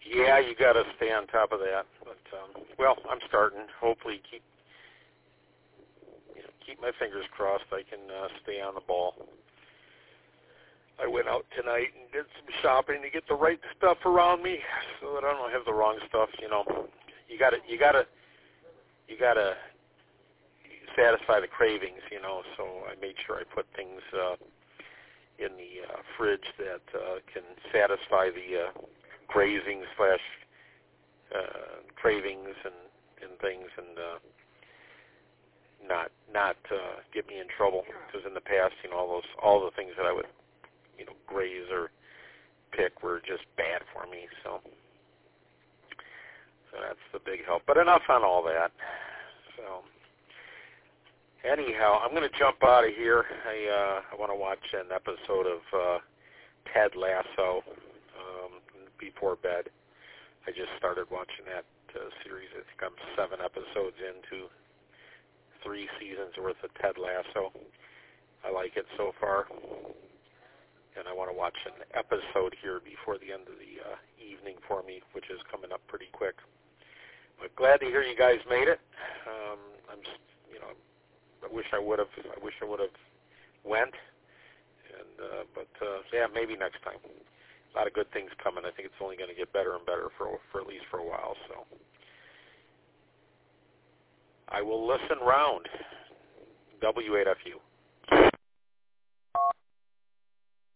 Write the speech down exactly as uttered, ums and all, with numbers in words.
Yeah, you got to stay on top of that. But um, well, I'm starting. Hopefully, keep you know, keep my fingers crossed. I can uh, stay on the ball. I went out tonight and did some shopping to get the right stuff around me, so that I don't have the wrong stuff. You know, you got to you got to you got to satisfy the cravings. You know, so I made sure I put things uh, in the uh, fridge that uh, can satisfy the uh, grazing slash uh, cravings and, and things, and uh, not not uh, get me in trouble. Because in the past, you know, all those all the things that I would you know graze or pick were just bad for me. So, so that's the big help. But enough on all that. So. Anyhow, I'm going to jump out of here. I uh, I want to watch an episode of uh, Ted Lasso um, before bed. I just started watching that uh, series. I think I'm seven episodes into three seasons worth of Ted Lasso. I like it so far, and I want to watch an episode here before the end of the uh, evening for me, which is coming up pretty quick. But glad to hear you guys made it. Um, I'm, you know. I wish I would have. I wish I would have went, and uh, but uh, yeah, maybe next time. A lot of good things coming. I think it's only going to get better and better for for at least for a while. So I will listen round. W eight F U.